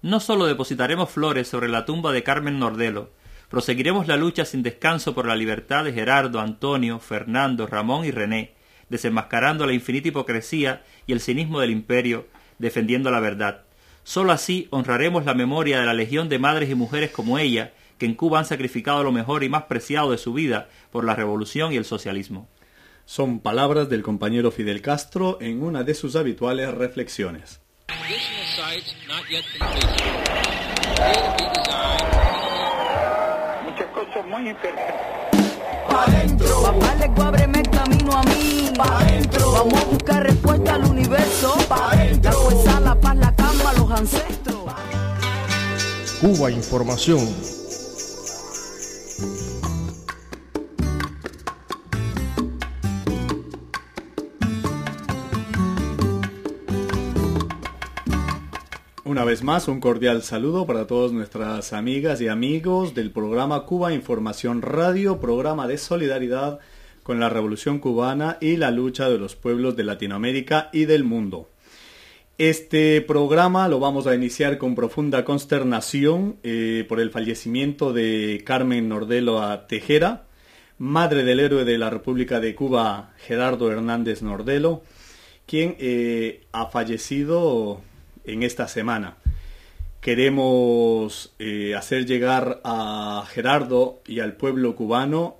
No solo depositaremos flores sobre la tumba de Carmen Nordelo, proseguiremos la lucha sin descanso por la libertad de Gerardo, Antonio, Fernando, Ramón y René, desenmascarando la infinita hipocresía y el cinismo del imperio, defendiendo la verdad. Solo así honraremos la memoria de la legión de madres y mujeres como ella, que en Cuba han sacrificado lo mejor y más preciado de su vida por la revolución y el socialismo. Son palabras del compañero Fidel Castro en una de sus habituales reflexiones. Muchas cosas muy interesantes. Pa' dentro. Papá le ábreme el camino a mí. Pa' dentro. Vamos a buscar respuesta al universo. Pa' dentro. La fuerza, la paz, la calma, los ancestros. Cuba Información. Una vez más, un cordial saludo para todas nuestras amigas y amigos del programa Cuba Información Radio, programa de solidaridad con la Revolución Cubana y la lucha de los pueblos de Latinoamérica y del mundo. Este programa lo vamos a iniciar con profunda consternación por el fallecimiento de Carmen Nordelo Tejera, madre del héroe de la República de Cuba, Gerardo Hernández Nordelo, quien ha fallecido en esta semana. Queremos hacer llegar a Gerardo y al pueblo cubano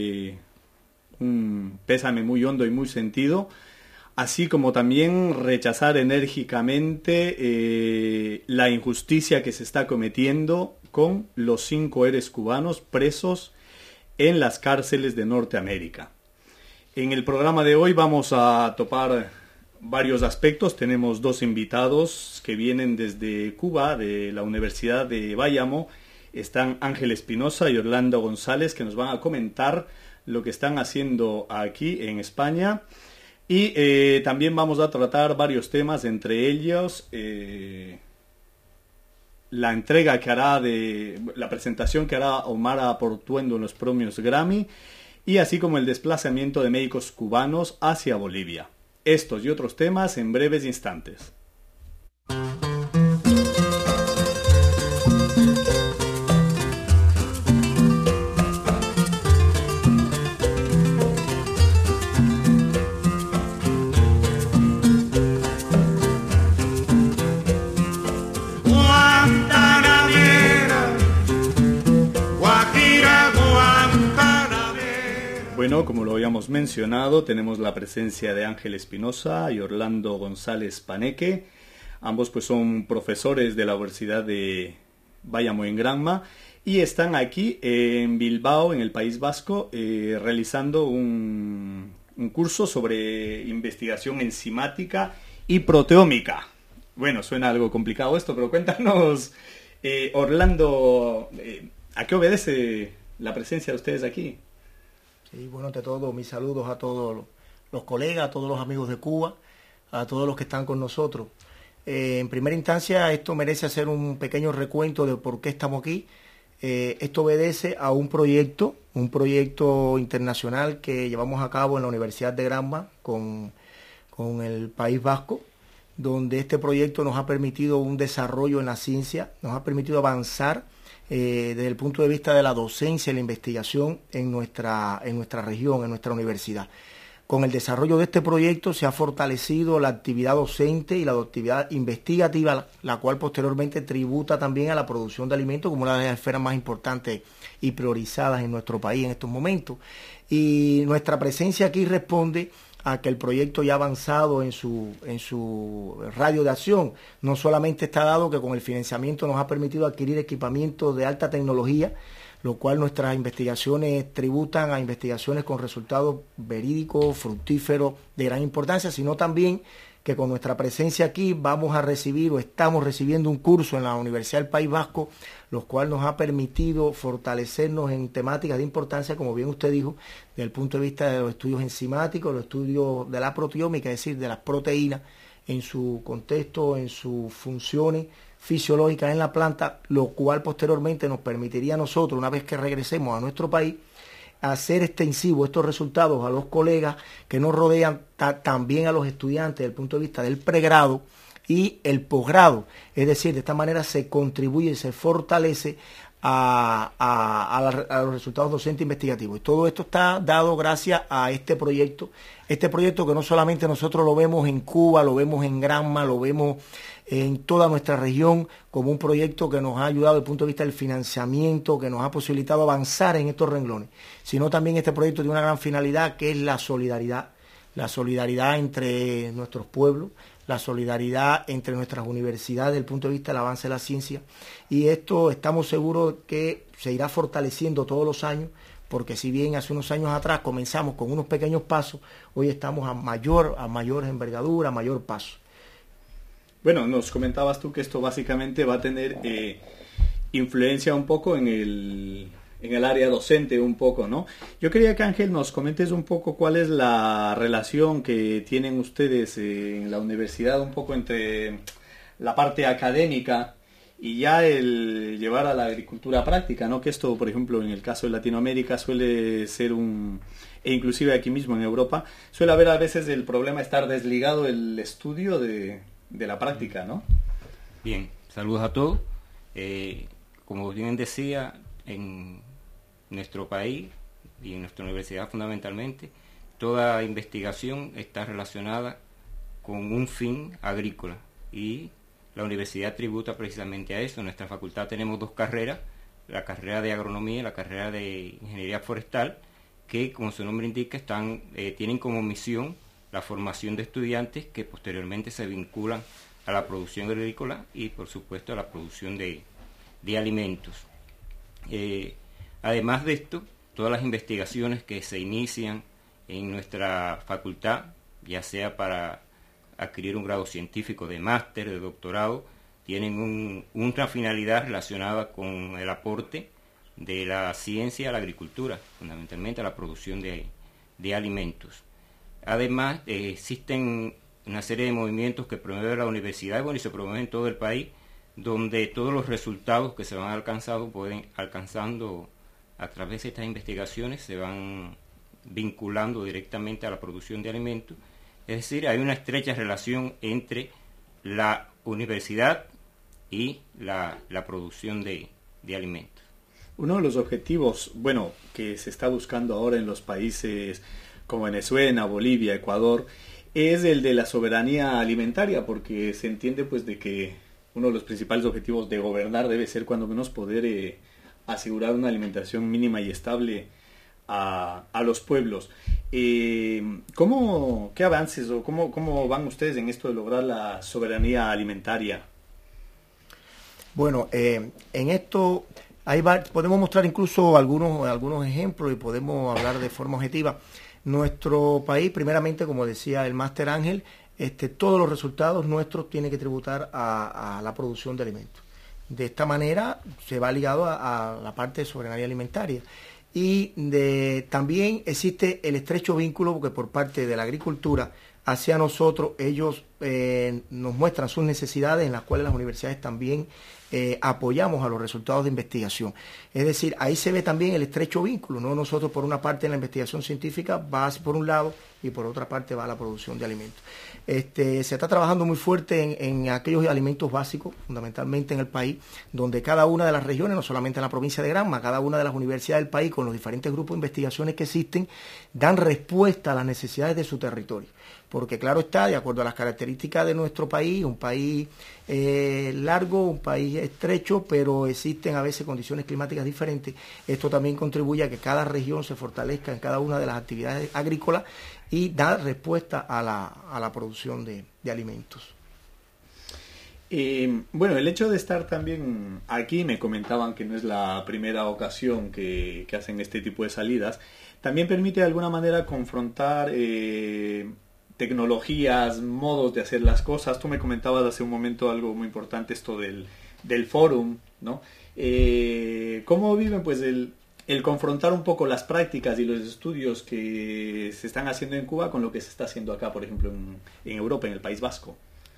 un pésame muy hondo y muy sentido, así como también rechazar enérgicamente la injusticia que se está cometiendo con los 5 héroes cubanos presos en las cárceles de Norteamérica. En el programa de hoy vamos a topar varios aspectos. Tenemos 2 invitados que vienen desde Cuba, de la Universidad de Bayamo. Están Ángel Espinosa y Orlando González, que nos van a comentar lo que están haciendo aquí en España. Y también vamos a tratar varios temas, entre ellos la entrega que hará la presentación que hará Omar Portuendo en los premios Grammy, y así como el desplazamiento de médicos cubanos hacia Bolivia. Estos y otros temas en breves instantes. Bueno, como lo habíamos mencionado, tenemos la presencia de Ángel Espinosa y Orlando González Paneque. Ambos pues son profesores de la Universidad de Bayamo en Granma y están aquí en Bilbao, en el País Vasco, realizando un curso sobre investigación enzimática y proteómica. Bueno, suena algo complicado esto, pero cuéntanos, Orlando, ¿a qué obedece la presencia de ustedes aquí? Sí, bueno, ante todo, mis saludos a todos los colegas, a todos los amigos de Cuba, a todos los que están con nosotros. En primera instancia, esto merece hacer un pequeño recuento de por qué estamos aquí. Esto obedece a un proyecto internacional que llevamos a cabo en la Universidad de Granma con el País Vasco, donde este proyecto nos ha permitido un desarrollo en la ciencia, nos ha permitido avanzar desde el punto de vista de la docencia y la investigación en nuestra región, en nuestra universidad. Con el desarrollo de este proyecto se ha fortalecido la actividad docente y la actividad investigativa, la cual posteriormente tributa también a la producción de alimentos como una de las esferas más importantes y priorizadas en nuestro país en estos momentos. Y nuestra presencia aquí responde a que el proyecto ya ha avanzado en su radio de acción. No solamente está dado que con el financiamiento nos ha permitido adquirir equipamiento de alta tecnología, lo cual nuestras investigaciones tributan a investigaciones con resultados verídicos, fructíferos, de gran importancia, sino también que con nuestra presencia aquí vamos a recibir o estamos recibiendo un curso en la Universidad del País Vasco, lo cual nos ha permitido fortalecernos en temáticas de importancia, como bien usted dijo, desde el punto de vista de los estudios enzimáticos, los estudios de la proteómica, es decir, de las proteínas en su contexto, en sus funciones fisiológicas en la planta, lo cual posteriormente nos permitiría a nosotros, una vez que regresemos a nuestro país, hacer extensivo estos resultados a los colegas que nos rodean, también a los estudiantes desde el punto de vista del pregrado, y el posgrado. Es decir, de esta manera se contribuye y se fortalece a los resultados docentes investigativos. Y todo esto está dado gracias a este proyecto que no solamente nosotros lo vemos en Cuba, lo vemos en Granma, lo vemos en toda nuestra región como un proyecto que nos ha ayudado desde el punto de vista del financiamiento, que nos ha posibilitado avanzar en estos renglones, sino también este proyecto tiene una gran finalidad que es la solidaridad entre nuestros pueblos, la solidaridad entre nuestras universidades desde el punto de vista del avance de la ciencia, y esto estamos seguros que se irá fortaleciendo todos los años, porque si bien hace unos años atrás comenzamos con unos pequeños pasos, hoy estamos a mayor envergadura, a mayor paso. Bueno, nos comentabas tú que esto básicamente va a tener influencia un poco en el área docente un poco, ¿no? Yo quería que Ángel nos comentes un poco cuál es la relación que tienen ustedes en la universidad un poco entre la parte académica y ya el llevar a la agricultura práctica, ¿no? Que esto, por ejemplo, en el caso de Latinoamérica suele ser e inclusive aquí mismo en Europa, suele haber a veces el problema de estar desligado el estudio de la práctica, ¿no? Bien, saludos a todos. Como bien decía, en nuestro país y en nuestra universidad fundamentalmente, toda investigación está relacionada con un fin agrícola y la universidad tributa precisamente a eso. En nuestra facultad tenemos dos carreras, la carrera de agronomía y la carrera de ingeniería forestal, que como su nombre indica tienen como misión la formación de estudiantes que posteriormente se vinculan a la producción agrícola y por supuesto a la producción de alimentos. Además de esto, todas las investigaciones que se inician en nuestra facultad, ya sea para adquirir un grado científico de máster, de doctorado, tienen una finalidad relacionada con el aporte de la ciencia a la agricultura, fundamentalmente a la producción de alimentos. Además, existen una serie de movimientos que promueve la universidad y se promueven en todo el país, donde todos los resultados que se van alcanzando a través de estas investigaciones se van vinculando directamente a la producción de alimentos. Es decir, hay una estrecha relación entre la universidad y la producción de alimentos. Uno de los objetivos, que se está buscando ahora en los países como Venezuela, Bolivia, Ecuador, es el de la soberanía alimentaria, porque se entiende pues de que uno de los principales objetivos de gobernar debe ser cuando menos poder asegurar una alimentación mínima y estable a los pueblos. ¿Qué avances o cómo van ustedes en esto de lograr la soberanía alimentaria? Bueno, en esto podemos mostrar incluso algunos ejemplos y podemos hablar de forma objetiva. Nuestro país, primeramente, como decía el máster Ángel, todos los resultados nuestros tienen que tributar a la producción de alimentos. De esta manera se va ligado a la parte de soberanía alimentaria. Y también existe el estrecho vínculo porque por parte de la agricultura hacia nosotros, ellos nos muestran sus necesidades en las cuales las universidades también apoyamos a los resultados de investigación. Es decir, ahí se ve también el estrecho vínculo, ¿no? Nosotros por una parte en la investigación científica va por un lado y por otra parte va la producción de alimentos. Se está trabajando muy fuerte en aquellos alimentos básicos, fundamentalmente en el país, donde cada una de las regiones, no solamente en la provincia de Granma, cada una de las universidades del país, con los diferentes grupos de investigaciones que existen, dan respuesta a las necesidades de su territorio. Porque claro está, de acuerdo a las características de nuestro país, un país largo, un país estrecho, pero existen a veces condiciones climáticas diferentes. Esto también contribuye a que cada región se fortalezca en cada una de las actividades agrícolas y da respuesta a la producción de alimentos. El hecho de estar también aquí, me comentaban que no es la primera ocasión que hacen este tipo de salidas, también permite de alguna manera confrontar tecnologías, modos de hacer las cosas. Tú me comentabas hace un momento algo muy importante, esto del fórum, ¿no? ¿Cómo viven pues el confrontar un poco las prácticas y los estudios que se están haciendo en Cuba con lo que se está haciendo acá, por ejemplo, en Europa, en el País Vasco?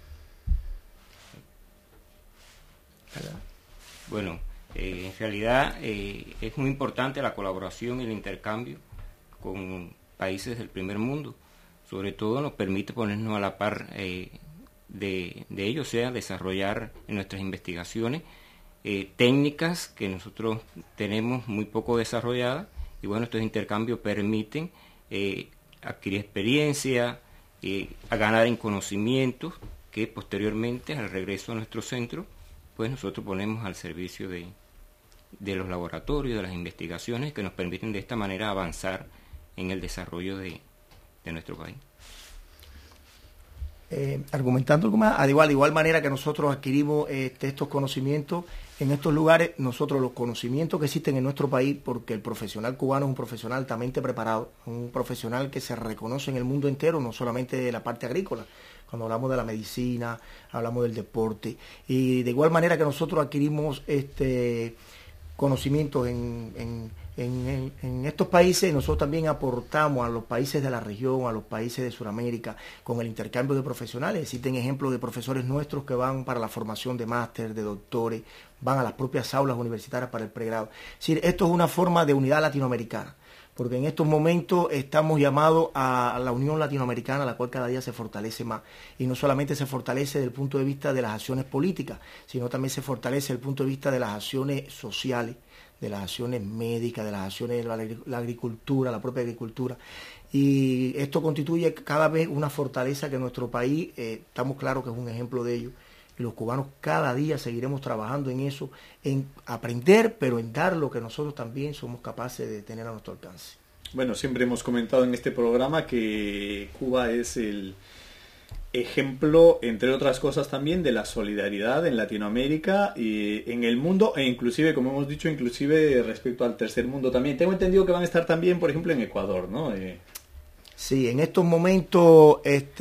Bueno, en realidad es muy importante la colaboración y el intercambio con países del primer mundo. Sobre todo nos permite ponernos a la par de ello sea desarrollar en nuestras investigaciones técnicas que nosotros tenemos muy poco desarrolladas, y bueno, estos intercambios permiten adquirir experiencia, a ganar en conocimientos que posteriormente, al regreso a nuestro centro, pues nosotros ponemos al servicio de los laboratorios, de las investigaciones que nos permiten de esta manera avanzar en el desarrollo de nuestro país. Argumentando más, de igual manera que nosotros adquirimos estos conocimientos en estos lugares, nosotros los conocimientos que existen en nuestro país, porque el profesional cubano es un profesional altamente preparado, un profesional que se reconoce en el mundo entero, no solamente de la parte agrícola, cuando hablamos de la medicina, hablamos del deporte, y de igual manera que nosotros adquirimos conocimientos en estos países, nosotros también aportamos a los países de la región, a los países de Sudamérica, con el intercambio de profesionales. Existen ejemplos de profesores nuestros que van para la formación de máster, de doctores, van a las propias aulas universitarias para el pregrado. Es decir, esto es una forma de unidad latinoamericana, porque en estos momentos estamos llamados a la Unión Latinoamericana, la cual cada día se fortalece más, y no solamente se fortalece desde el punto de vista de las acciones políticas, sino también se fortalece desde el punto de vista de las acciones sociales, de las acciones médicas, de las acciones de la agricultura, la propia agricultura, y esto constituye cada vez una fortaleza que nuestro país, estamos claros que es un ejemplo de ello, y los cubanos cada día seguiremos trabajando en eso, en aprender, pero en dar lo que nosotros también somos capaces de tener a nuestro alcance. Bueno, siempre hemos comentado en este programa que Cuba es el ejemplo, entre otras cosas también, de la solidaridad en Latinoamérica y en el mundo, e inclusive, como hemos dicho, inclusive respecto al tercer mundo también. Tengo entendido que van a estar también, por ejemplo, en Ecuador, ¿no? Sí, en estos momentos,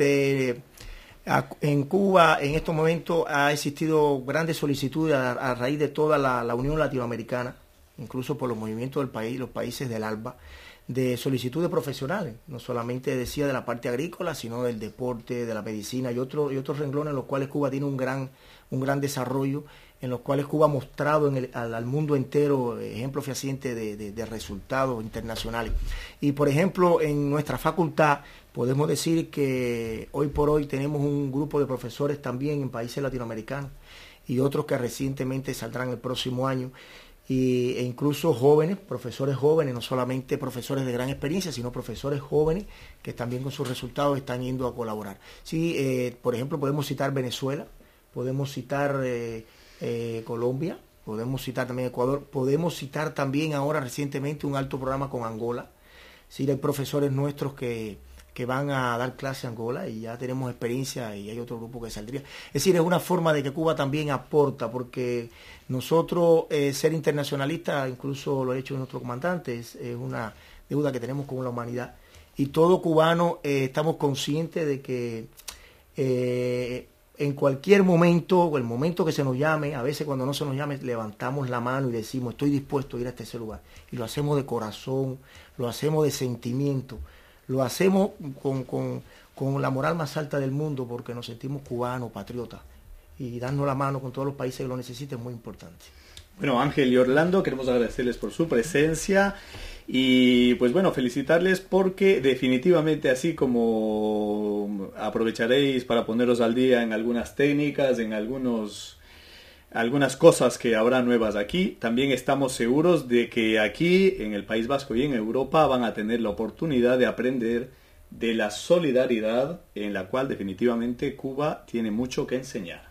en Cuba, en estos momentos ha existido grandes solicitudes a raíz de toda la Unión Latinoamericana, incluso por los movimientos del país, los países del ALBA, de solicitudes profesionales, no solamente decía de la parte agrícola, sino del deporte, de la medicina y otros renglones en los cuales Cuba tiene un gran desarrollo, en los cuales Cuba ha mostrado al mundo entero ejemplos fehacientes de resultados internacionales. Y por ejemplo, en nuestra facultad podemos decir que hoy por hoy tenemos un grupo de profesores también en países latinoamericanos y otros que recientemente saldrán el próximo año, e incluso jóvenes, profesores jóvenes, no solamente profesores de gran experiencia, sino profesores jóvenes que también con sus resultados están yendo a colaborar. Sí, por ejemplo, podemos citar Venezuela, podemos citar Colombia, podemos citar también Ecuador, podemos citar también ahora recientemente un alto programa con Angola. Sí, hay profesores nuestros que van a dar clase a Angola y ya tenemos experiencia, y hay otro grupo que saldría. Es decir, es una forma de que Cuba también aporta, porque nosotros ser internacionalistas, incluso lo ha hecho nuestro comandante, es una deuda que tenemos con la humanidad, y todo cubano estamos conscientes de que en cualquier momento, o el momento que se nos llame, a veces cuando no se nos llame, levantamos la mano y decimos estoy dispuesto a ir a este lugar, y lo hacemos de corazón, lo hacemos de sentimiento, lo hacemos con la moral más alta del mundo, porque nos sentimos cubanos, patriotas, y darnos la mano con todos los países que lo necesiten es muy importante. Bueno, Ángel y Orlando, queremos agradecerles por su presencia y pues bueno, felicitarles porque definitivamente, así como aprovecharéis para poneros al día en algunas técnicas, en algunas cosas que habrá nuevas aquí, también estamos seguros de que aquí en el País Vasco y en Europa van a tener la oportunidad de aprender de la solidaridad, en la cual definitivamente Cuba tiene mucho que enseñar.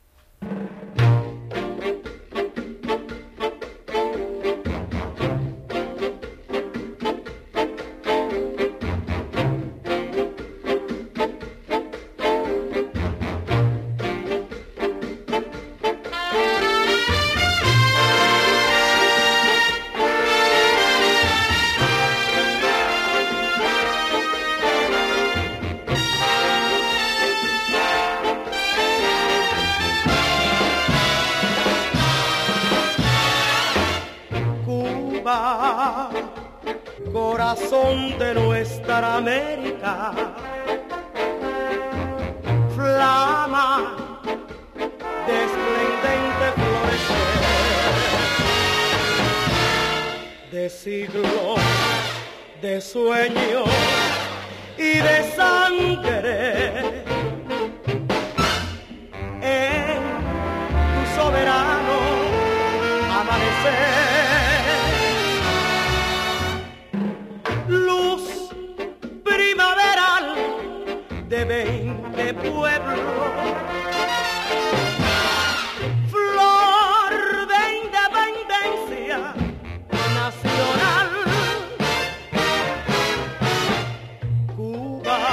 Corazón de nuestra América, flama de esplendente florecer, de siglos, de sueños y de sangre, Luz primaveral de 20 pueblos, flor de independencia nacional, Cuba,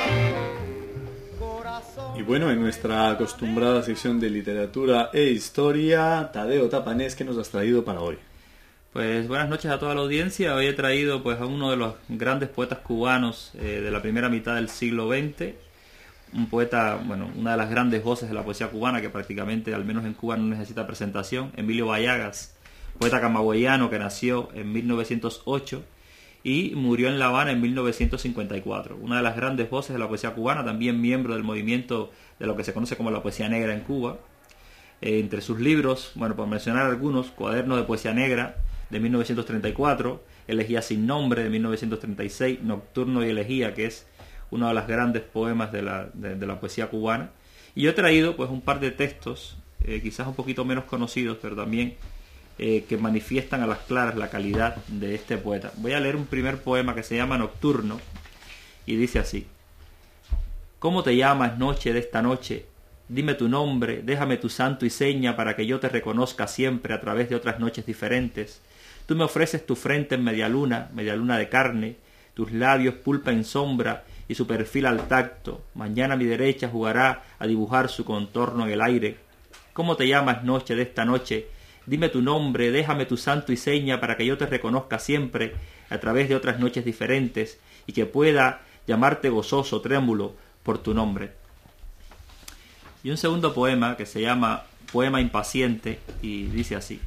corazón. Y bueno, en nuestra acostumbrada sección de literatura e historia, Tadeo Tapanés, ¿qué nos has traído para hoy? Pues buenas noches a toda la audiencia. Hoy he traído pues a uno de los grandes poetas cubanos de la primera mitad del siglo XX, un poeta, bueno, una de las grandes voces de la poesía cubana que prácticamente, al menos en Cuba, no necesita presentación, Emilio Bayagas, poeta camagüeyano que nació en 1908 y murió en La Habana en 1954. Una de las grandes voces de la poesía cubana, también miembro del movimiento de lo que se conoce como la poesía negra en Cuba. Entre sus libros, bueno, por mencionar algunos, Cuadernos de Poesía Negra, de 1934, Elegía sin nombre, de 1936, Nocturno y Elegía, que es uno de los grandes poemas de la poesía cubana. Y yo he traído pues un par de textos, quizás un poquito menos conocidos, pero también que manifiestan a las claras la calidad de este poeta. Voy a leer un primer poema que se llama Nocturno, y dice así: ¿Cómo te llamas, noche de esta noche? Dime tu nombre, déjame tu santo y seña para que yo te reconozca siempre a través de otras noches diferentes. Tú me ofreces tu frente en media luna de carne, tus labios pulpa en sombra y su perfil al tacto. Mañana mi derecha jugará a dibujar su contorno en el aire. ¿Cómo te llamas, noche de esta noche? Dime tu nombre, déjame tu santo y seña para que yo te reconozca siempre a través de otras noches diferentes y que pueda llamarte gozoso, trémulo por tu nombre. Y un segundo poema que se llama Poema Impaciente y dice así: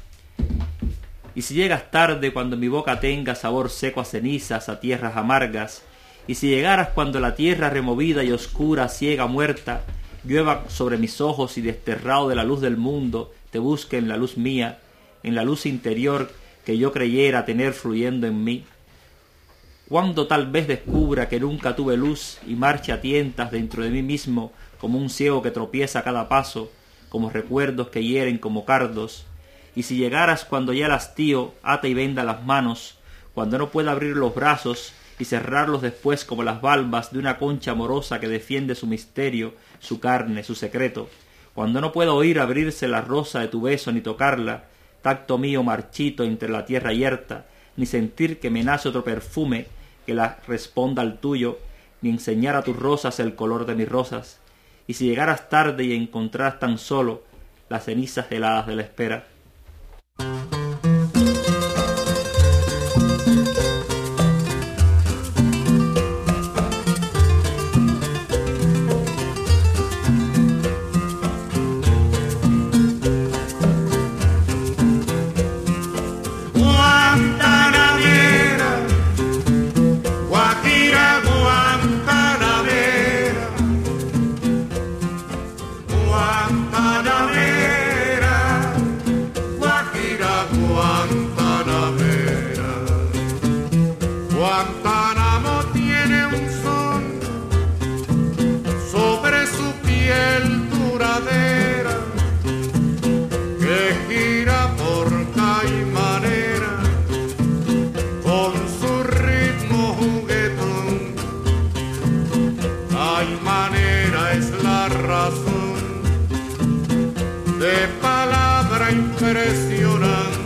Y si llegas tarde cuando mi boca tenga sabor seco a cenizas, a tierras amargas, y si llegaras cuando la tierra removida y oscura, ciega, muerta, llueva sobre mis ojos y desterrado de la luz del mundo, te busque en la luz mía, en la luz interior que yo creyera tener fluyendo en mí. Cuando tal vez descubra que nunca tuve luz y marche a tientas dentro de mí mismo, como un ciego que tropieza a cada paso, como recuerdos que hieren como cardos. Y si llegaras cuando ya el hastío ata y venda las manos, cuando no pueda abrir los brazos y cerrarlos después como las valvas de una concha amorosa que defiende su misterio, su carne, su secreto, cuando no pueda oír abrirse la rosa de tu beso ni tocarla, tacto mío marchito entre la tierra yerta, ni sentir que me nace otro perfume que la responda al tuyo, ni enseñar a tus rosas el color de mis rosas, y si llegaras tarde y encontraras tan solo las cenizas heladas de la espera. Guantánamo tiene un son sobre su piel duradera que gira por caimanera con su ritmo juguetón. Caimanera es la razón de palabra impresionante.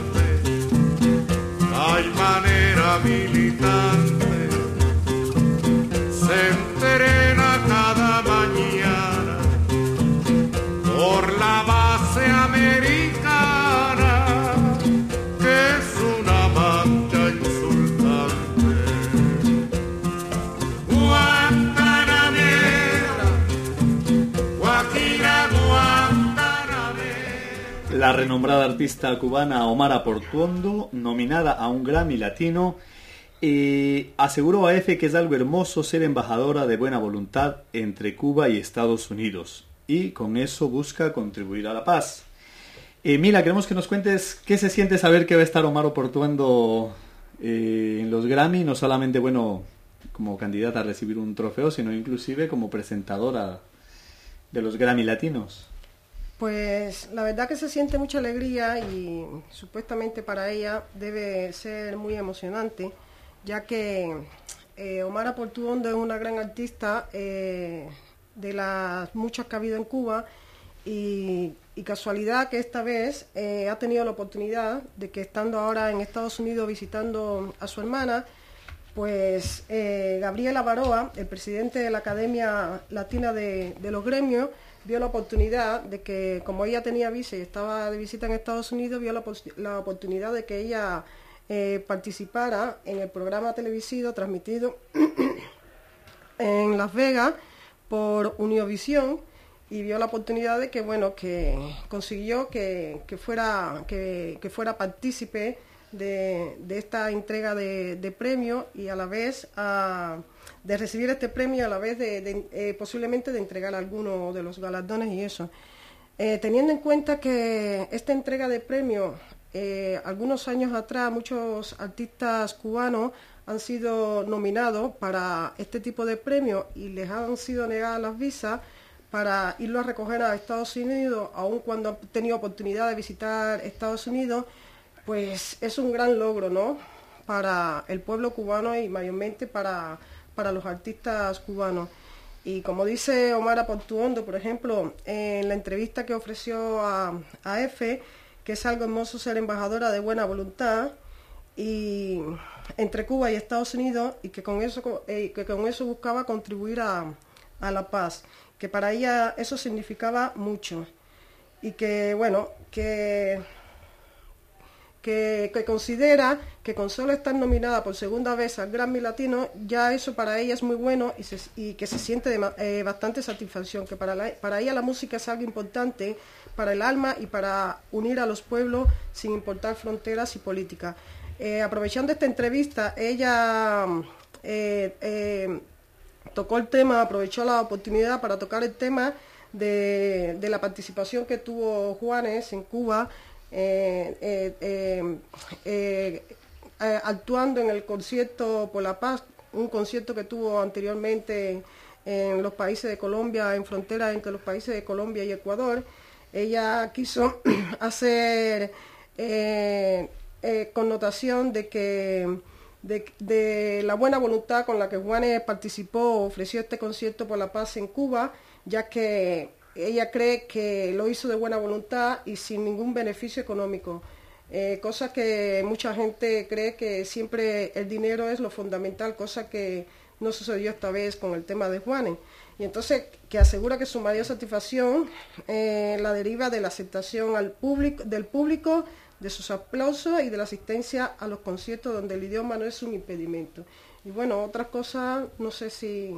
Caimanera militante se entrena cada mañana por la base americana, que es una mancha insultante. Guantanamera, Guajira Guantanamera. La renombrada artista cubana Omara Portuondo, nominada a un Grammy Latino, aseguró a EFE que es algo hermoso ser embajadora de buena voluntad entre Cuba y Estados Unidos, y con eso busca contribuir a la paz. Mila, queremos que nos cuentes qué se siente saber que va a estar Omar Portuondo en los Grammy, no solamente, bueno, como candidata a recibir un trofeo, sino inclusive como presentadora de los Grammy Latinos. Pues la verdad que se siente mucha alegría y supuestamente para ella debe ser muy emocionante, ya que Omara Portuondo es una gran artista de las muchas que ha habido en Cuba y casualidad que esta vez ha tenido la oportunidad de que estando ahora en Estados Unidos visitando a su hermana, pues Gabriela Baroa, el presidente de la Academia Latina de los Gremios, vio la oportunidad de que, como ella tenía visa y estaba de visita en Estados Unidos, vio la oportunidad de que ella participara en el programa televisivo transmitido en Las Vegas por Uniovisión, y vio la oportunidad de que, bueno, que consiguió que fuera partícipe de esta entrega de premio y a la vez de recibir este premio, a la vez posiblemente de entregar alguno de los galardones y eso. Teniendo en cuenta que esta entrega de premio, algunos años atrás, muchos artistas cubanos han sido nominados para este tipo de premios y les han sido negadas las visas para irlo a recoger a Estados Unidos, aun cuando han tenido oportunidad de visitar Estados Unidos, pues es un gran logro, ¿no?, para el pueblo cubano y mayormente para los artistas cubanos. Y como dice Omara Portuondo, por ejemplo, en la entrevista que ofreció a EFE, que es algo hermoso ser embajadora de buena voluntad y entre Cuba y Estados Unidos, y que con eso buscaba contribuir a la paz, que para ella eso significaba mucho, y que, bueno, que considera que con solo estar nominada por segunda vez al Grammy Latino, ya eso para ella es muy bueno y que se siente bastante satisfacción, que para ella la música es algo importante para el alma y para unir a los pueblos sin importar fronteras y política. Aprovechando esta entrevista, ella tocó el tema, aprovechó la oportunidad para tocar el tema de la participación que tuvo Juanes en Cuba, actuando en el concierto por la paz, un concierto que tuvo anteriormente en los países de Colombia, en frontera entre los países de Colombia y Ecuador. Ella quiso hacer connotación de la buena voluntad con la que Juanes participó, ofreció este concierto por la paz en Cuba, ya que ella cree que lo hizo de buena voluntad y sin ningún beneficio económico, cosa que mucha gente cree que siempre el dinero es lo fundamental, cosa que no sucedió esta vez con el tema de Juanes. Y entonces, que asegura que su mayor satisfacción la deriva de la aceptación del público, de sus aplausos y de la asistencia a los conciertos donde el idioma no es un impedimento. Y bueno, otras cosas, no sé si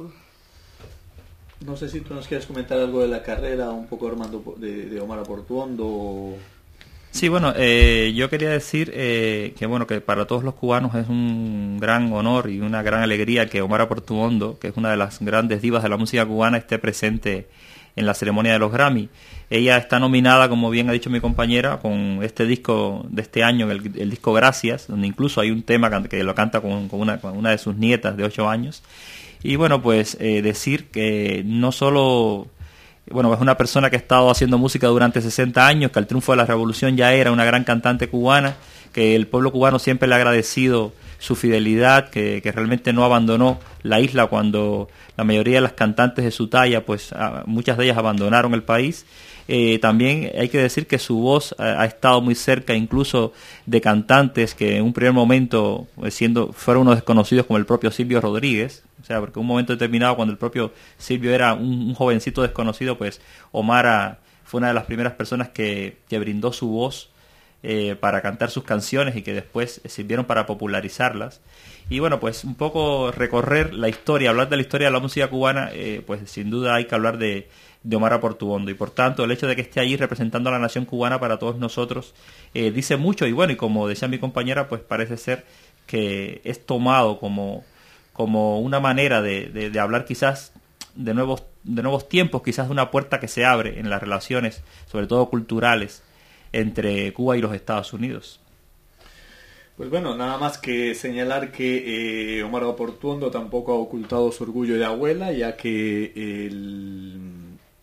tú nos quieres comentar algo de la carrera, un poco, Armando, de Omara Portuondo. Sí, bueno, yo quería decir que bueno, que para todos los cubanos es un gran honor y una gran alegría que Omara Portuondo, que es una de las grandes divas de la música cubana, esté presente en la ceremonia de los Grammy. Ella está nominada, como bien ha dicho mi compañera, con este disco de este año, el disco Gracias, donde incluso hay un tema que lo canta con una de sus nietas de 8 años. Y bueno, pues decir que no solo, bueno, es una persona que ha estado haciendo música durante 60 años, que al triunfo de la revolución ya era una gran cantante cubana, que el pueblo cubano siempre le ha agradecido su fidelidad, que realmente no abandonó la isla cuando la mayoría de las cantantes de su talla, pues muchas de ellas abandonaron el país. También hay que decir que su voz ha estado muy cerca incluso de cantantes que en un primer momento fueron unos desconocidos, como el propio Silvio Rodríguez. O sea, porque en un momento determinado, cuando el propio Silvio era un jovencito desconocido, pues Omara fue una de las primeras personas que brindó su voz para cantar sus canciones y que después sirvieron para popularizarlas. Y bueno, pues un poco recorrer la historia, hablar de la historia de la música cubana, pues sin duda hay que hablar de Omara Portuondo, y por tanto el hecho de que esté allí representando a la nación cubana para todos nosotros dice mucho. Y bueno, y como decía mi compañera, pues parece ser que es tomado como una manera de hablar quizás de nuevos tiempos, quizás de una puerta que se abre en las relaciones, sobre todo culturales, entre Cuba y los Estados Unidos. Pues bueno, nada más que señalar que Omara Portuondo tampoco ha ocultado su orgullo de abuela, ya que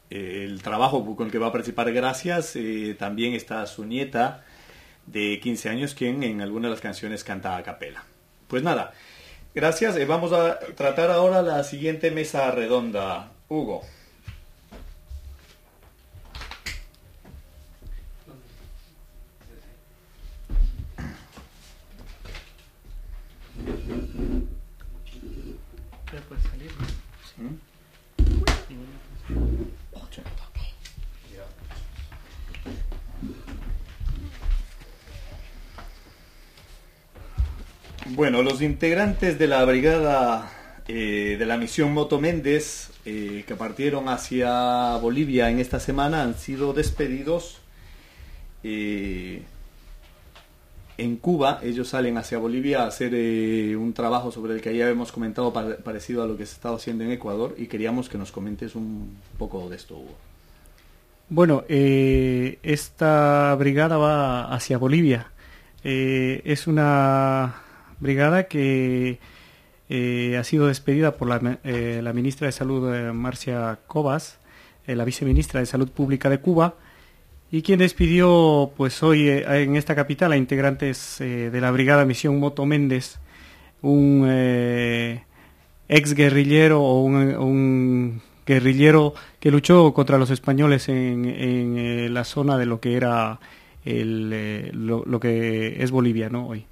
el trabajo con el que va a participar Gracias. También está su nieta de 15 años, quien en algunas de las canciones canta a capela. Pues nada, gracias. Vamos a tratar ahora la siguiente mesa redonda. Hugo. Bueno, los integrantes de la brigada de la misión Moto Méndez que partieron hacia Bolivia en esta semana han sido despedidos en Cuba. Ellos salen hacia Bolivia a hacer un trabajo sobre el que ya hemos comentado, parecido a lo que se está haciendo en Ecuador, y queríamos que nos comentes un poco de esto, Hugo. Bueno, esta brigada va hacia Bolivia. Es una brigada que ha sido despedida por la ministra de Salud, Marcia Cobas, la viceministra de Salud Pública de Cuba, y quien despidió pues hoy en esta capital a integrantes de la brigada Misión Moto Méndez, un ex guerrillero o un guerrillero que luchó contra los españoles en la zona de lo que era lo que es Bolivia, ¿no? Hoy.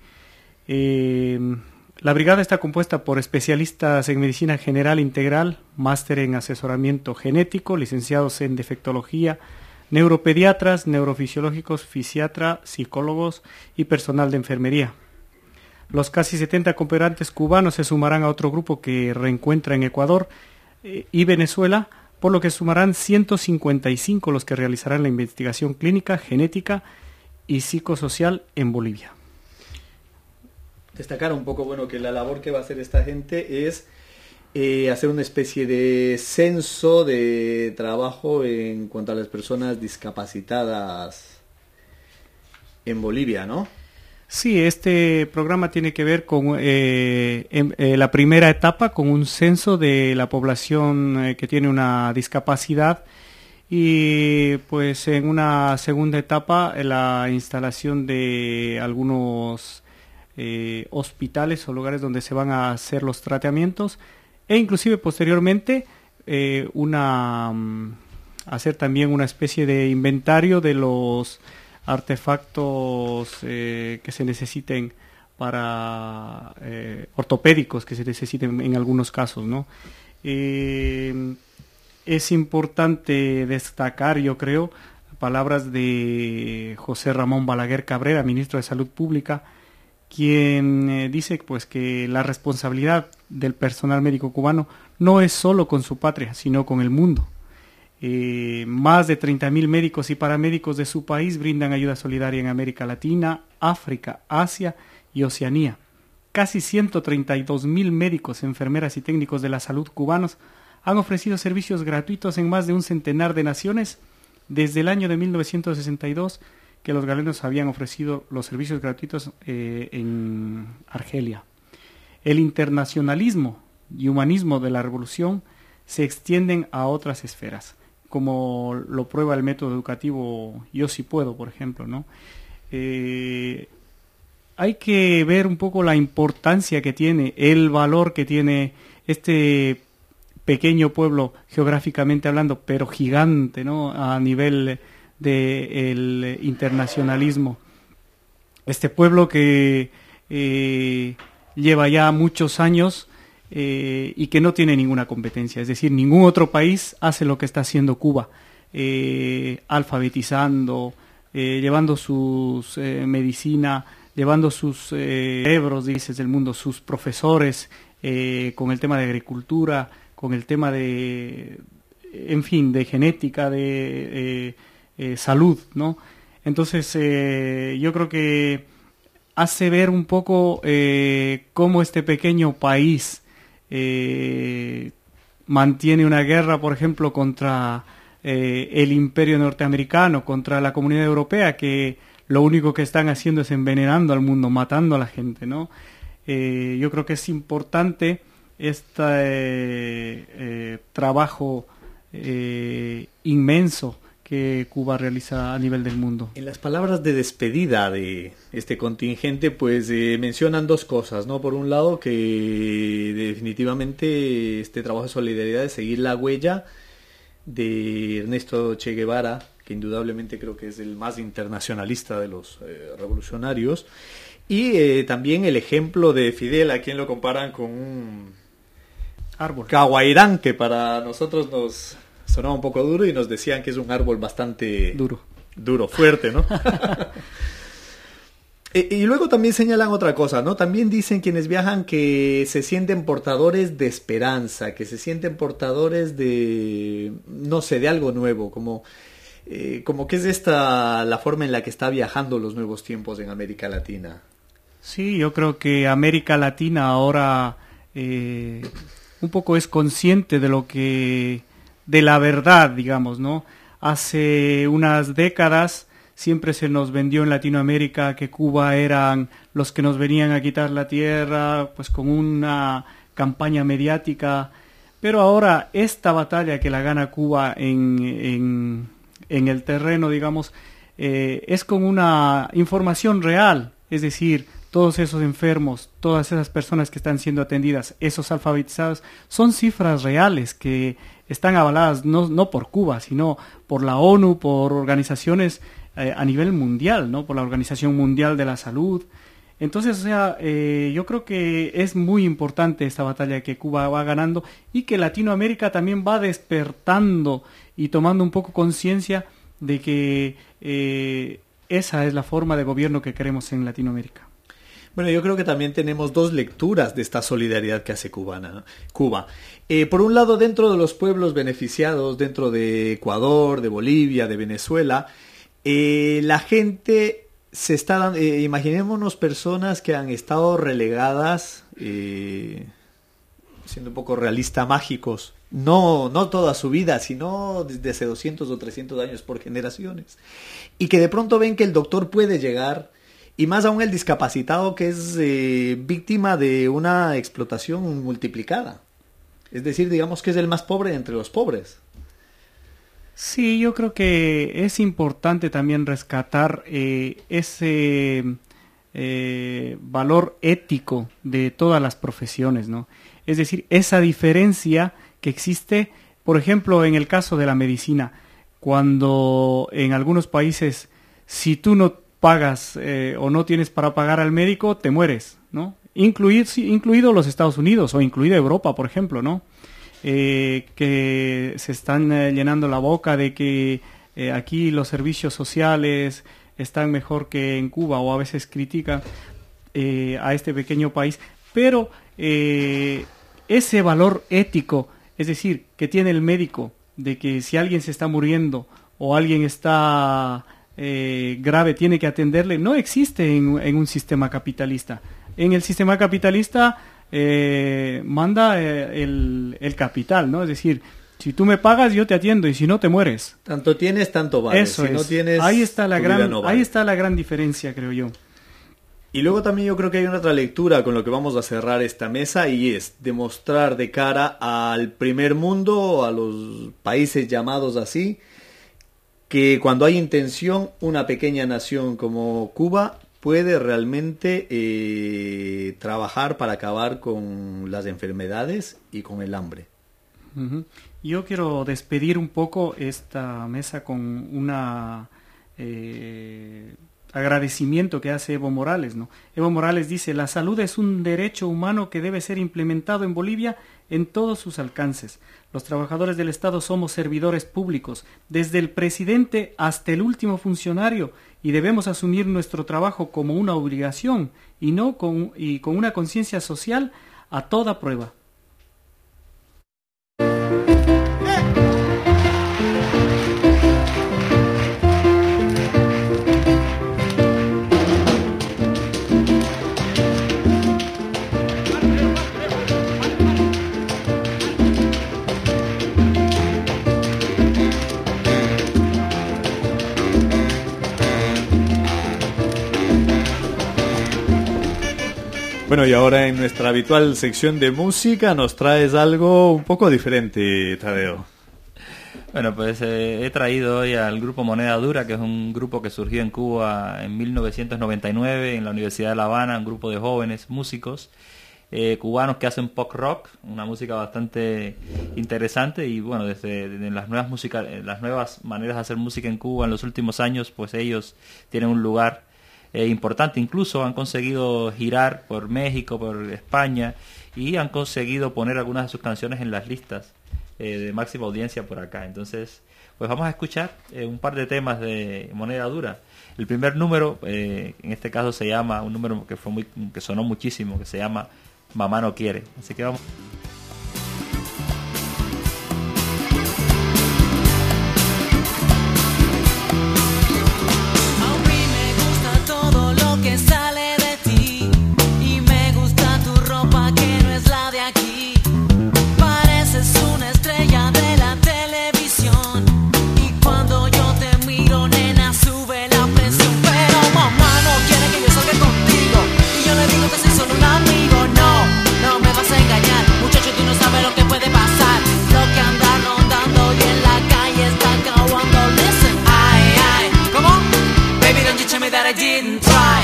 La brigada está compuesta por especialistas en medicina general integral, máster en asesoramiento genético, licenciados en defectología, neuropediatras, neurofisiológicos, fisiatra, psicólogos y personal de enfermería. Los casi 70 cooperantes cubanos se sumarán a otro grupo que reencuentra en Ecuador y Venezuela, por lo que sumarán 155 los que realizarán la investigación clínica, genética y psicosocial en Bolivia. Destacar un poco, bueno, que la labor que va a hacer esta gente es hacer una especie de censo de trabajo en cuanto a las personas discapacitadas en Bolivia, ¿no? Sí, este programa tiene que ver con la primera etapa, con un censo de la población que tiene una discapacidad, y pues en una segunda etapa la instalación de algunos hospitales o lugares donde se van a hacer los tratamientos, e inclusive posteriormente hacer también una especie de inventario de los artefactos que se necesiten para ortopédicos que se necesiten en algunos casos, ¿no? Es importante destacar, yo creo, palabras de José Ramón Balaguer Cabrera, ministro de Salud Pública, quien dice pues que la responsabilidad del personal médico cubano no es solo con su patria, sino con el mundo. Más de 30.000 médicos y paramédicos de su país brindan ayuda solidaria en América Latina, África, Asia y Oceanía. Casi 132.000 médicos, enfermeras y técnicos de la salud cubanos han ofrecido servicios gratuitos en más de un centenar de naciones desde el año de 1962, que los galenos habían ofrecido los servicios gratuitos en Argelia. El internacionalismo y humanismo de la revolución se extienden a otras esferas, como lo prueba el método educativo Yo Sí Puedo, por ejemplo, ¿no? Hay que ver un poco la importancia que tiene, el valor que tiene este pequeño pueblo geográficamente hablando, pero gigante, ¿no? A nivel del internacionalismo. Este pueblo que lleva ya muchos años y que no tiene ninguna competencia, es decir, ningún otro país hace lo que está haciendo Cuba, alfabetizando, llevando sus medicina, llevando sus cerebros, dices, del mundo, sus profesores, con el tema de agricultura, con el tema de, en fin, de genética, de salud, ¿no? Entonces, yo creo que hace ver un poco cómo este pequeño país mantiene una guerra, por ejemplo, contra el imperio norteamericano, contra la comunidad europea, que lo único que están haciendo es envenenando al mundo, matando a la gente, ¿no? Yo creo que es importante este trabajo inmenso que Cuba realiza a nivel del mundo. En las palabras de despedida de este contingente, pues mencionan dos cosas, ¿no? Por un lado, que definitivamente este trabajo de solidaridad es seguir la huella de Ernesto Che Guevara, que indudablemente creo que es el más internacionalista de los revolucionarios, y también el ejemplo de Fidel, a quien lo comparan con un árbol cahuairán, que para nosotros nos sonaba un poco duro y nos decían que es un árbol bastante duro, fuerte, ¿no? Y luego también señalan otra cosa, ¿no? También dicen quienes viajan que se sienten portadores de esperanza, que se sienten portadores de, no sé, de algo nuevo, como que es esta la forma en la que está viajando los nuevos tiempos en América Latina. Sí, yo creo que América Latina ahora un poco es consciente de la verdad, digamos, ¿no? Hace unas décadas siempre se nos vendió en Latinoamérica que Cuba eran los que nos venían a quitar la tierra, pues con una campaña mediática, pero ahora esta batalla que la gana Cuba en el terreno, digamos, es con una información real, es decir, todos esos enfermos, todas esas personas que están siendo atendidas, esos alfabetizados, son cifras reales que están avaladas no por Cuba, sino por la ONU, por organizaciones a nivel mundial, ¿no? Por la Organización Mundial de la Salud. Entonces, o sea, yo creo que es muy importante esta batalla que Cuba va ganando y que Latinoamérica también va despertando y tomando un poco conciencia de que esa es la forma de gobierno que queremos en Latinoamérica. Bueno, yo creo que también tenemos dos lecturas de esta solidaridad que hace Cuba. Por un lado, dentro de los pueblos beneficiados, dentro de Ecuador, de Bolivia, de Venezuela, la gente se está dando, imaginémonos personas que han estado relegadas, siendo un poco realista, mágicos, no toda su vida, sino desde hace 200 o 300 años por generaciones, y que de pronto ven que el doctor puede llegar, y más aún el discapacitado que es víctima de una explotación multiplicada. Es decir, digamos que es el más pobre entre los pobres. Sí, yo creo que es importante también rescatar ese valor ético de todas las profesiones, ¿no? Es decir, esa diferencia que existe, por ejemplo, en el caso de la medicina, cuando en algunos países, si tú no pagas o no tienes para pagar al médico, te mueres, ¿no? Incluido los Estados Unidos o incluida Europa, por ejemplo, ¿no? Que se están llenando la boca de que aquí los servicios sociales están mejor que en Cuba, o a veces critican a este pequeño país, pero ese valor ético, es decir, que tiene el médico, de que si alguien se está muriendo o alguien está grave, tiene que atenderle, no existe en un sistema capitalista. En el sistema capitalista manda el capital, ¿no? Es decir, si tú me pagas, yo te atiendo, y si no, te mueres. Tanto tienes, tanto vales. Eso si es. No tienes, ahí está la gran, no vale. ahí está la gran diferencia, creo yo. Y luego también yo creo que hay una otra lectura con lo que vamos a cerrar esta mesa, y es demostrar de cara al primer mundo, a los países llamados así, que cuando hay intención, una pequeña nación como Cuba puede realmente trabajar para acabar con las enfermedades y con el hambre. Uh-huh. Yo quiero despedir un poco esta mesa con una agradecimiento que hace Evo Morales, ¿no? Evo Morales dice: la salud es un derecho humano que debe ser implementado en Bolivia en todos sus alcances. Los trabajadores del Estado somos servidores públicos, desde el presidente hasta el último funcionario, y debemos asumir nuestro trabajo como una obligación y con una conciencia social a toda prueba. Bueno, y ahora en nuestra habitual sección de música nos traes algo un poco diferente, Tadeo. Bueno, pues he traído hoy al grupo Moneda Dura, que es un grupo que surgió en Cuba en 1999 en la Universidad de La Habana, un grupo de jóvenes músicos cubanos que hacen pop rock, una música bastante interesante. Y bueno, desde las nuevas maneras de hacer música en Cuba en los últimos años, pues ellos tienen un lugar importante. Incluso han conseguido girar por México, por España, y han conseguido poner algunas de sus canciones en las listas de máxima audiencia por acá. Entonces, pues vamos a escuchar un par de temas de Moneda Dura. El primer número, en este caso se llama, un número que sonó muchísimo, que se llama Mamá no quiere. Así que vamos. A mí me gusta todo lo que sale de ti, y me gusta tu ropa que no es la de aquí. Pareces una estrella de la televisión, y cuando yo te miro, nena, sube la presión. Pero mamá no quiere que yo salga contigo, y yo le digo que soy solo un amigo. No me vas a engañar, muchacho, tú no sabes lo que puede pasar. Lo que anda rondando y en la calle está acabando. Listen, ay, come on, baby, don't you tell me that I didn't try.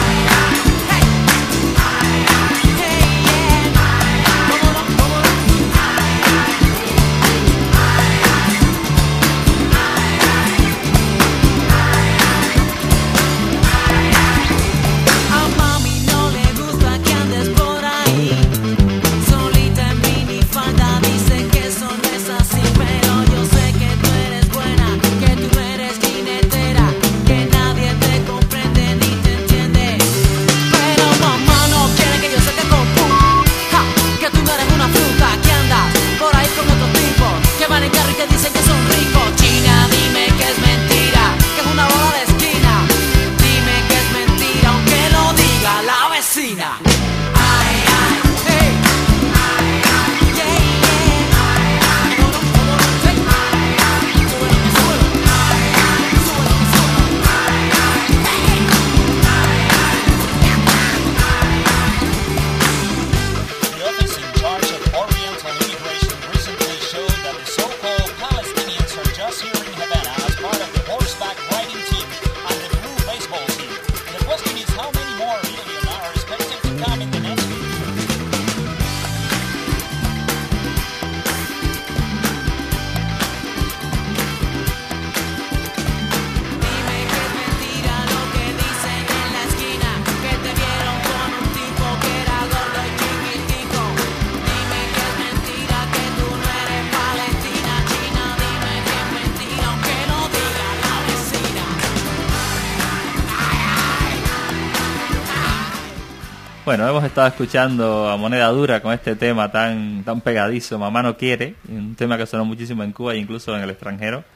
Bueno, hemos estado escuchando a Moneda Dura con este tema tan pegadizo, Mamá no quiere, un tema que sonó muchísimo en Cuba e incluso en el extranjero.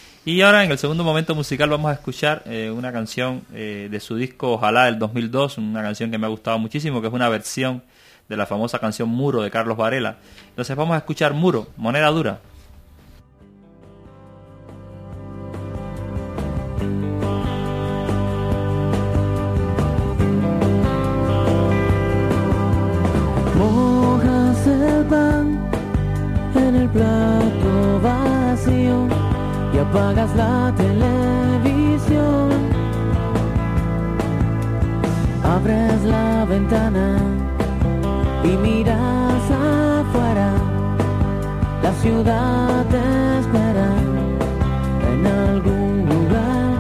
Y ahora, en el segundo momento musical, vamos a escuchar una canción de su disco Ojalá del 2002, una canción que me ha gustado muchísimo, que es una versión de la famosa canción Muro de Carlos Varela. Entonces vamos a escuchar Muro, Moneda Dura. En el plato vacío y apagas la televisión. Abres la ventana y miras afuera. La ciudad te espera en algún lugar.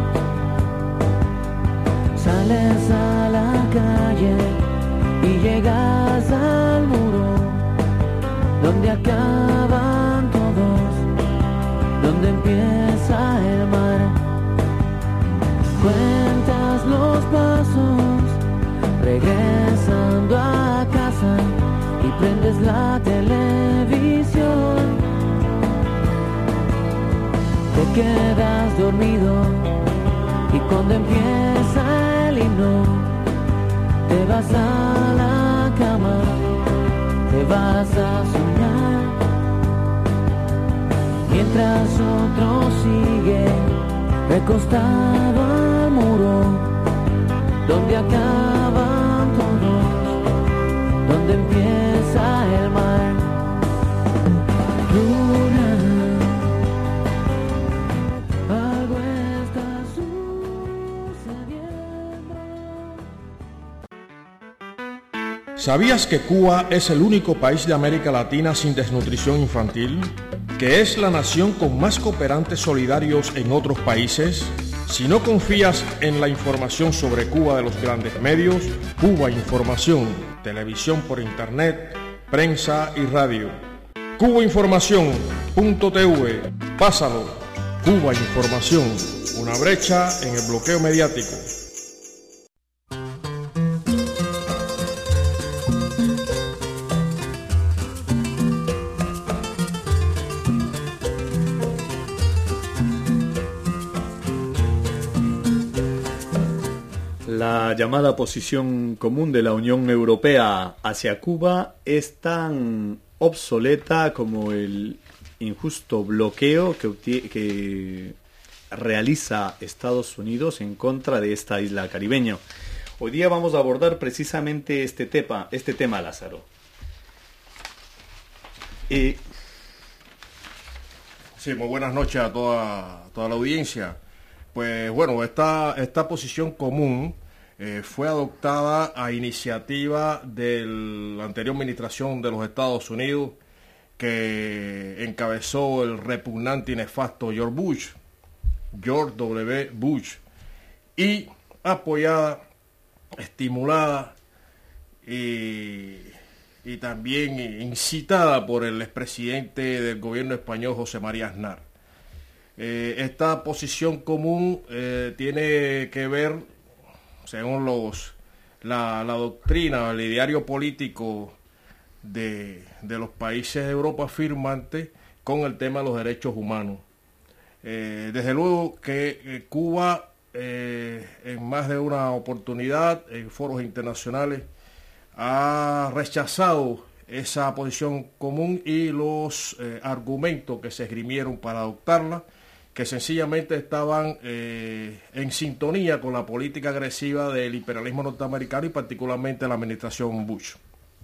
Sales a la calle y llegas al muro donde acaban todos, donde empieza el mar. Cuentas los pasos, regresando a casa, y prendes la televisión. Te quedas dormido, y cuando empieza el himno, te vas a la cama, te vas a soñar, mientras otro sigue recostado al muro, donde acaban todos, donde empieza el mar. Luna, ¿Sabías que Cuba es el único país de América Latina sin desnutrición infantil? ¿Que es la nación con más cooperantes solidarios en otros países? Si no confías en la información sobre Cuba de los grandes medios, Cuba Información, televisión por internet, prensa y radio. cubainformación.tv, pásalo. Cuba Información, una brecha en el bloqueo mediático. La llamada posición común de la Unión Europea hacia Cuba es tan obsoleta como el injusto bloqueo que realiza Estados Unidos en contra de esta isla caribeña. Hoy día vamos a abordar precisamente este tema, Lázaro. Sí, muy buenas noches a toda la audiencia. Pues bueno, esta posición común fue adoptada a iniciativa de la anterior administración de los Estados Unidos, que encabezó el repugnante y nefasto George W. Bush, y apoyada, estimulada y también incitada por el expresidente del gobierno español, José María Aznar. Esta posición común tiene que ver, según la doctrina, el ideario político de los países de Europa firmantes, con el tema de los derechos humanos. Desde luego que Cuba, en más de una oportunidad, en foros internacionales, ha rechazado esa posición común y los argumentos que se esgrimieron para adoptarla, que sencillamente estaban en sintonía con la política agresiva del imperialismo norteamericano y particularmente la administración Bush.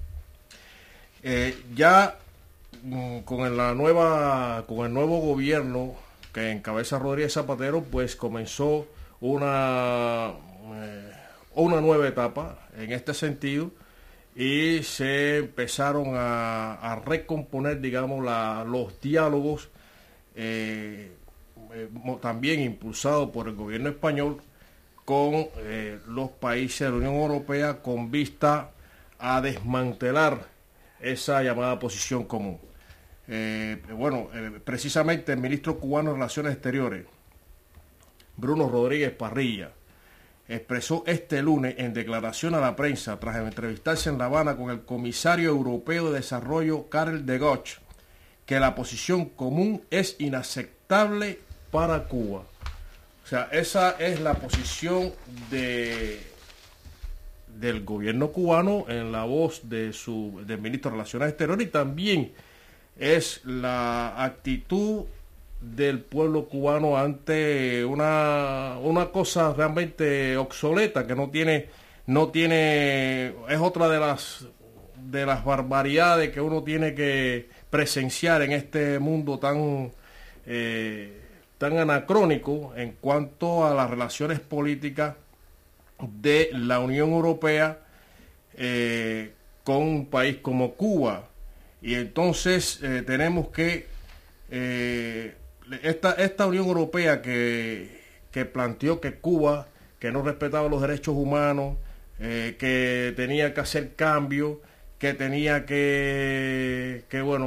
Con el nuevo gobierno que encabeza Rodríguez Zapatero, pues comenzó una nueva etapa en este sentido, y se empezaron a recomponer, digamos, los diálogos, también impulsado por el gobierno español, con los países de la Unión Europea, con vista a desmantelar esa llamada posición común. Precisamente el ministro cubano de Relaciones Exteriores, Bruno Rodríguez Parrilla, expresó este lunes en declaración a la prensa, tras entrevistarse en La Habana con el comisario europeo de desarrollo Karel de Gucht, que la posición común es inaceptable para Cuba. O sea, esa es la posición del gobierno cubano en la voz del ministro de Relaciones Exteriores, y también es la actitud del pueblo cubano ante una cosa realmente obsoleta, que no tiene, es otra de las barbaridades que uno tiene que presenciar en este mundo tan anacrónico en cuanto a las relaciones políticas de la Unión Europea con un país como Cuba. Y entonces tenemos que esta Unión Europea que planteó que Cuba, que no respetaba los derechos humanos, que tenía que hacer cambios, que tenía que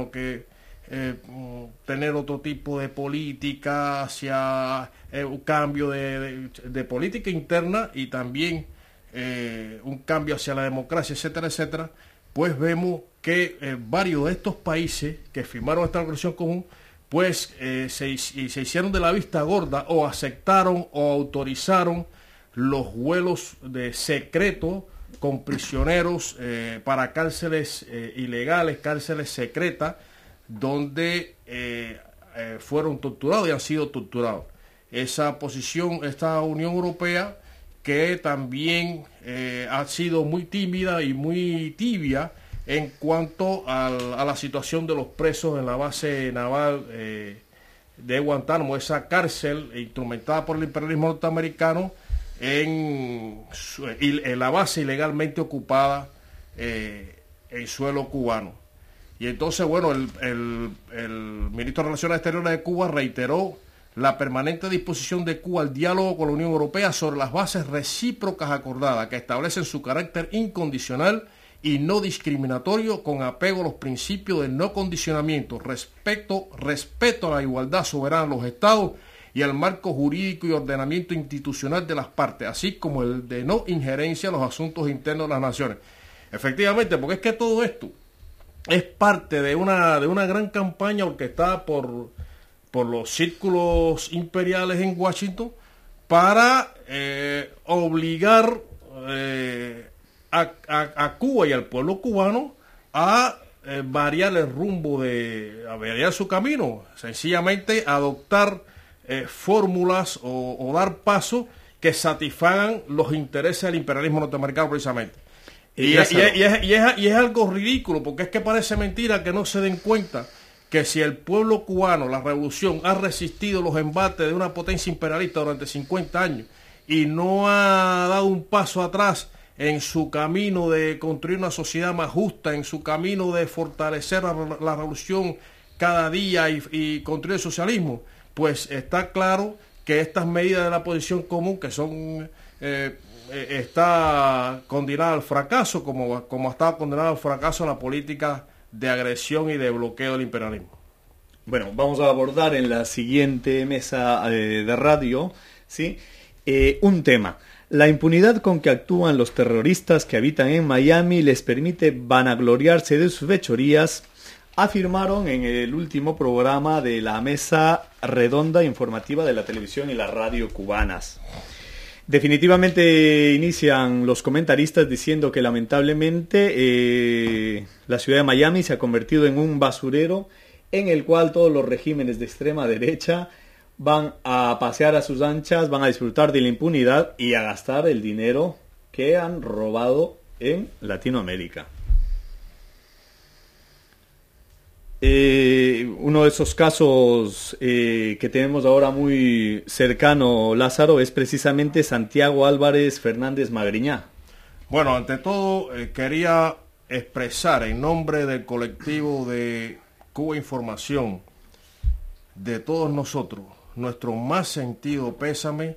tener otro tipo de política hacia un cambio de política interna, y también un cambio hacia la democracia, etcétera, etcétera. Pues vemos que varios de estos países que firmaron esta resolución común, pues se hicieron de la vista gorda, o aceptaron o autorizaron los vuelos de secreto con prisioneros para cárceles ilegales, cárceles secretas, donde fueron torturados y han sido torturados. Esa posición, esta Unión Europea, que también ha sido muy tímida y muy tibia en cuanto a la situación de los presos en la base naval de Guantánamo, esa cárcel instrumentada por el imperialismo norteamericen la base ilegalmente ocupada en suelo cubano. Y entonces, bueno, el ministro de Relaciones Exteriores de Cuba reiteró la permanente disposición de Cuba al diálogo con la Unión Europea sobre las bases recíprocas acordadas que establecen su carácter incondicional y no discriminatorio, con apego a los principios de no condicionamiento, respeto a la igualdad soberana de los Estados y al marco jurídico y ordenamiento institucional de las partes, así como el de no injerencia en los asuntos internos de las naciones. Efectivamente, porque es que todo esto es parte de una gran campaña orquestada por los círculos imperiales en Washington para obligar a Cuba y al pueblo cubano a variar el rumbo, a variar su camino, sencillamente adoptar fórmulas o dar pasos que satisfagan los intereses del imperialismo norteamericano precisamente. Y es algo ridículo, porque es que parece mentira que no se den cuenta que si el pueblo cubano, la revolución, ha resistido los embates de una potencia imperialista durante 50 años y no ha dado un paso atrás en su camino de construir una sociedad más justa, en su camino de fortalecer la revolución cada día y construir el socialismo, pues está claro que estas medidas de la posición común, que son está condenada al fracaso, como ha estado condenada al fracaso la política de agresión y de bloqueo del imperialismo. Bueno, vamos a abordar en la siguiente mesa de radio, ¿sí? Un tema. La impunidad con que actúan los terroristas que habitan en Miami les permite vanagloriarse de sus fechorías, afirmaron en el último programa de la mesa redonda informativa de la televisión y la radio cubanas. Definitivamente inician los comentaristas diciendo que lamentablemente la ciudad de Miami se ha convertido en un basurero en el cual todos los regímenes de extrema derecha van a pasear a sus anchas, van a disfrutar de la impunidad y a gastar el dinero que han robado en Latinoamérica. Uno de esos casos que tenemos ahora muy cercano, Lázaro, es precisamente Santiago Álvarez Fernández Magriñá. Bueno, ante todo quería expresar en nombre del colectivo de Cuba Información, de todos nosotros, nuestro más sentido pésame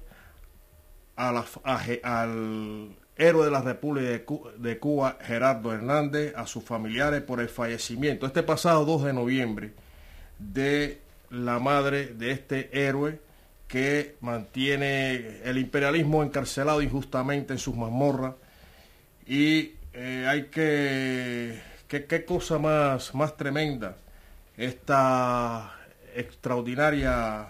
al héroe de la República de Cuba, Gerardo Hernández, a sus familiares por el fallecimiento este pasado 2 de noviembre de la madre de este héroe que mantiene el imperialismo encarcelado injustamente en sus mazmorras. Y hay qué cosa más tremenda, esta extraordinaria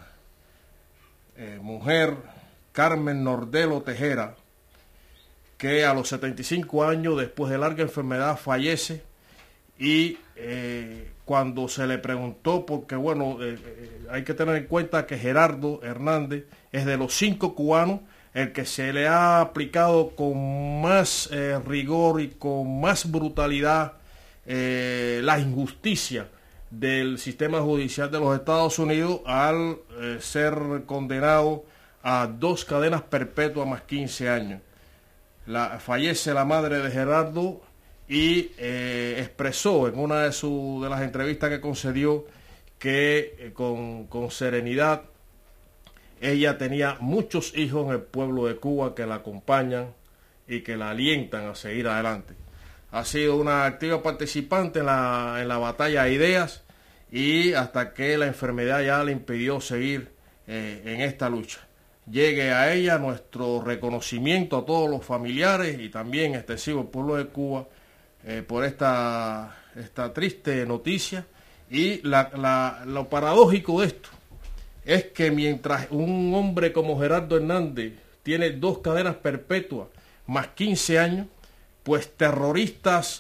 mujer, Carmen Nordelo Tejera, que a los 75 años, después de larga enfermedad, fallece. Y cuando se le preguntó, porque bueno, hay que tener en cuenta que Gerardo Hernández es de los 5 cubanos el que se le ha aplicado con más rigor y con más brutalidad la injusticia del sistema judicial de los Estados Unidos al ser condenado a 2 cadenas perpetuas más 15 años. Fallece la madre de Gerardo y expresó en una de las entrevistas que concedió que con serenidad ella tenía muchos hijos en el pueblo de Cuba que la acompañan y que la alientan a seguir adelante. Ha sido una activa participante en la batalla de ideas y hasta que la enfermedad ya le impidió seguir en esta lucha. Llegue a ella nuestro reconocimiento a todos los familiares y también extensivo al pueblo de Cuba por esta triste noticia. Y lo paradójico de esto es que mientras un hombre como Gerardo Hernández tiene 2 cadenas perpetuas más 15 años, pues terroristas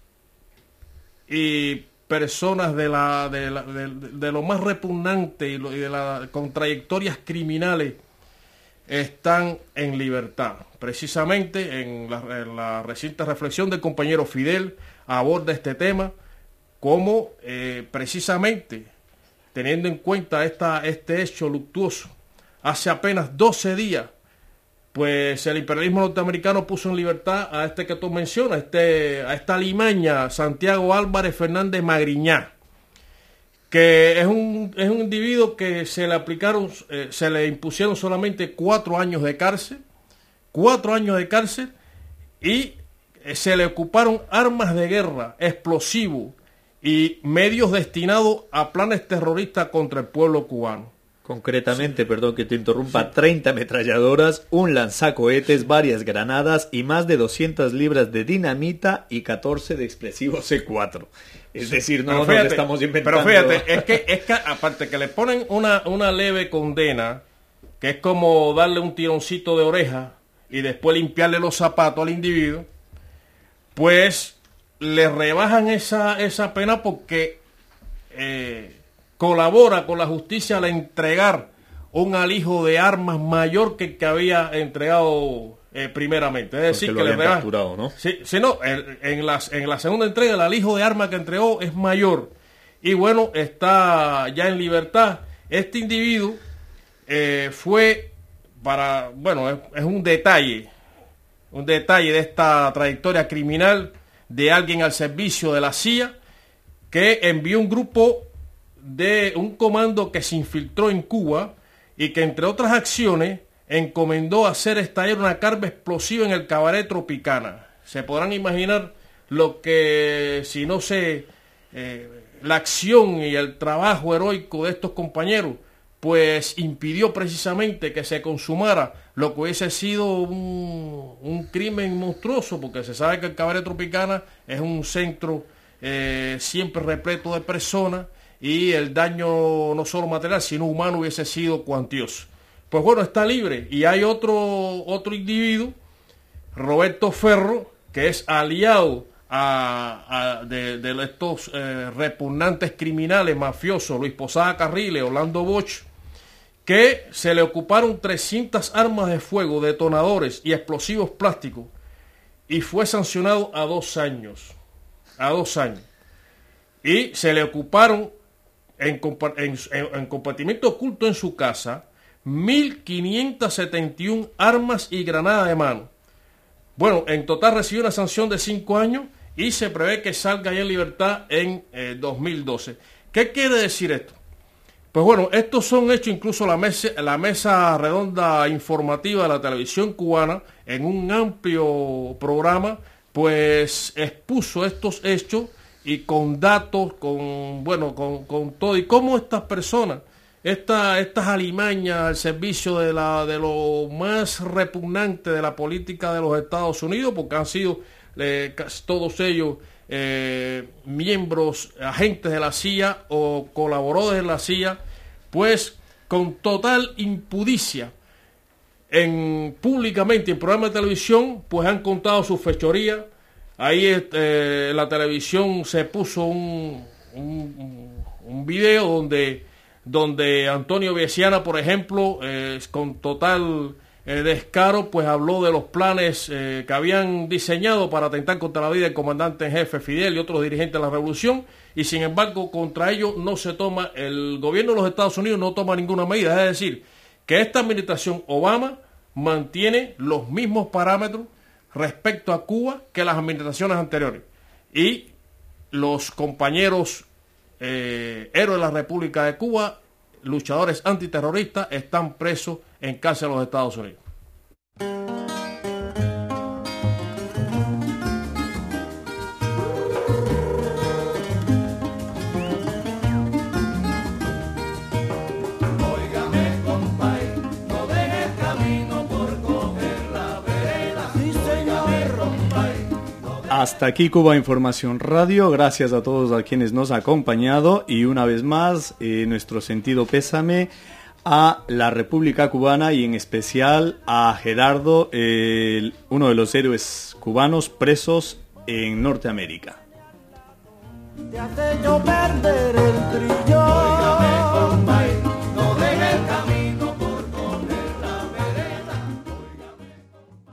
y personas de lo más repugnante y con trayectorias criminales están en libertad. Precisamente en la reciente reflexión del compañero Fidel aborda este tema como precisamente teniendo en cuenta este hecho luctuoso. Hace apenas 12 días pues el imperialismo norteamericano puso en libertad a este que tú mencionas, a esta alimaña, Santiago Álvarez Fernández Magriñá, que es un individuo que se le impusieron solamente 4 años de cárcel, y se le ocuparon armas de guerra, explosivos y medios destinados a planes terroristas contra el pueblo cubano. Concretamente, perdón que te interrumpa, 30 ametralladoras, un lanzacohetes, varias granadas y más de 200 libras de dinamita y 14 de explosivos C4. Es decir, no nos estamos inventando. Pero fíjate, es que aparte que le ponen una leve condena, que es como darle un tironcito de oreja y después limpiarle los zapatos al individuo, pues le rebajan esa pena porque colabora con la justicia al entregar un alijo de armas mayor que el que había entregado primeramente. Es decir, que le rebajan. Capturado, ¿no? Sí, no, en la segunda entrega el alijo de armas que entregó es mayor. Y bueno, está ya en libertad. Este individuo fue es un detalle de esta trayectoria criminal de alguien al servicio de la CIA que envió un grupo de un comando que se infiltró en Cuba y que, entre otras acciones, encomendó hacer estallar una carga explosiva en el cabaret Tropicana. Se podrán imaginar lo que, si no sé, la acción y el trabajo heroico de estos compañeros, pues impidió precisamente que se consumara lo que hubiese sido un crimen monstruoso, porque se sabe que el cabaret Tropicana es un centro siempre repleto de personas, y el daño no solo material sino humano hubiese sido cuantioso. Pues bueno, está libre. Y hay otro individuo, Roberto Ferro, que es aliado de estos repugnantes criminales mafiosos, Luis Posada Carriles, Orlando Bosch, que se le ocuparon 300 armas de fuego, detonadores y explosivos plásticos, y fue sancionado a 2 años. Y se le ocuparon en compartimento oculto en su casa 1.571 armas y granadas de mano. Bueno, en total recibió una sanción de 5 años y se prevé que salga ya en libertad en 2012. ¿Qué quiere decir esto? Pues bueno, estos son hechos, incluso la mesa redonda informativa de la televisión cubana, en un amplio programa, pues expuso estos hechos y con datos, con todo, y cómo estas personas, estas alimañas al servicio de lo más repugnante de la política de los Estados Unidos, porque han sido todos ellos miembros, agentes de la CIA o colaboradores de la CIA, pues con total impudicia, públicamente en programas de televisión, pues han contado sus fechorías. Ahí la televisión se puso un video donde Antonio Veciana, por ejemplo, con total descaro, pues habló de los planes que habían diseñado para atentar contra la vida del comandante en jefe Fidel y otros dirigentes de la revolución, y sin embargo contra ellos el gobierno de los Estados Unidos no toma ninguna medida. Es decir, que esta administración Obama mantiene los mismos parámetros respecto a Cuba que las administraciones anteriores, y los compañeros héroes de la República de Cuba, luchadores antiterroristas, están presos en cárcel de los Estados Unidos. Hasta aquí Cuba Información Radio. Gracias a todos a quienes nos han acompañado, y una vez más nuestro sentido pésame a la República Cubana y en especial a Gerardo, uno de los héroes cubanos presos en Norteamérica. Te hace yo perder el brillo.